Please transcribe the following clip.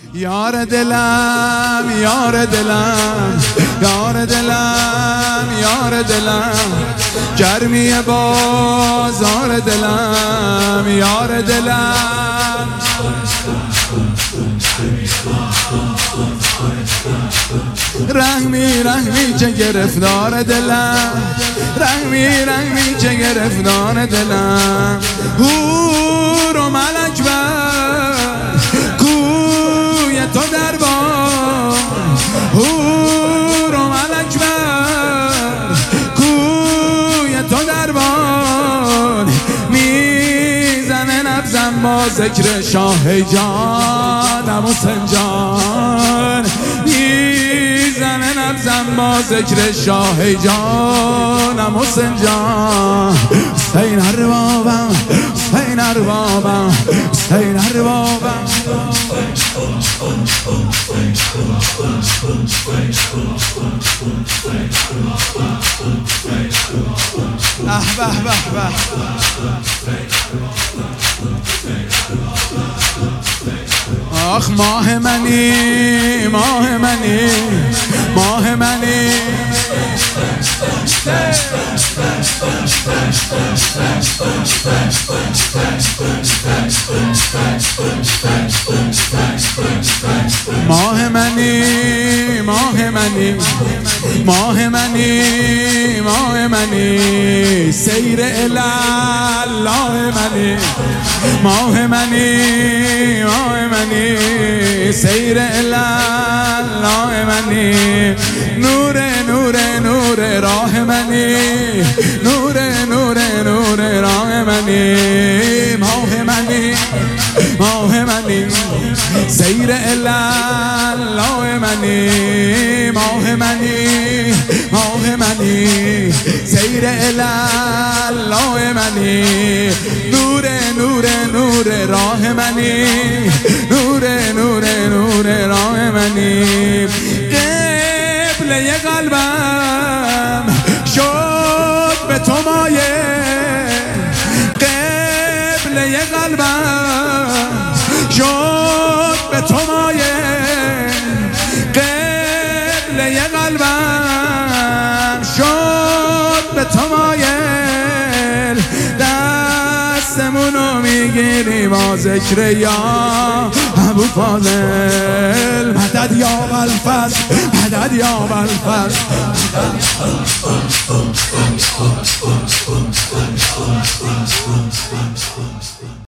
یار دلم یار دلم یار دلم یار دلم گرمی بازار دلم یار دلم رحمی رحمی چه گرفتار دلم رحمی رحمی چه گرفتار دلم هور و ملک بر کوی تو دربار هور و ملک بر کوی تو دربار میزنه نبزم با ذکر شاه جانم حسین جان میزنه نبزم با ذکر شاه جانم حسین جان حسین اربابم حسین اربابم حسین اربابم به به به آخ ماه منی ماه منی ماه منی ماه منی ماه منی ماه منی ماه منی سیر الله منی ماه منی ماه منی سیر الله منی نور نور نور راه منی نور نور نور راه منی ماه منی ماه منی سیر الله منی ماه منی ماه منی سیر الله منی نور نور نور راه منی نور نور نور راه منی قبله قلبم شد به تو مایه قبله قلبم شد به تو مایه قبله قلبم شد به تو مایل دستمونو میگیری با ذکر یا ابو فاضل مدد یا ابوالفضل مدد یا ابوالفضل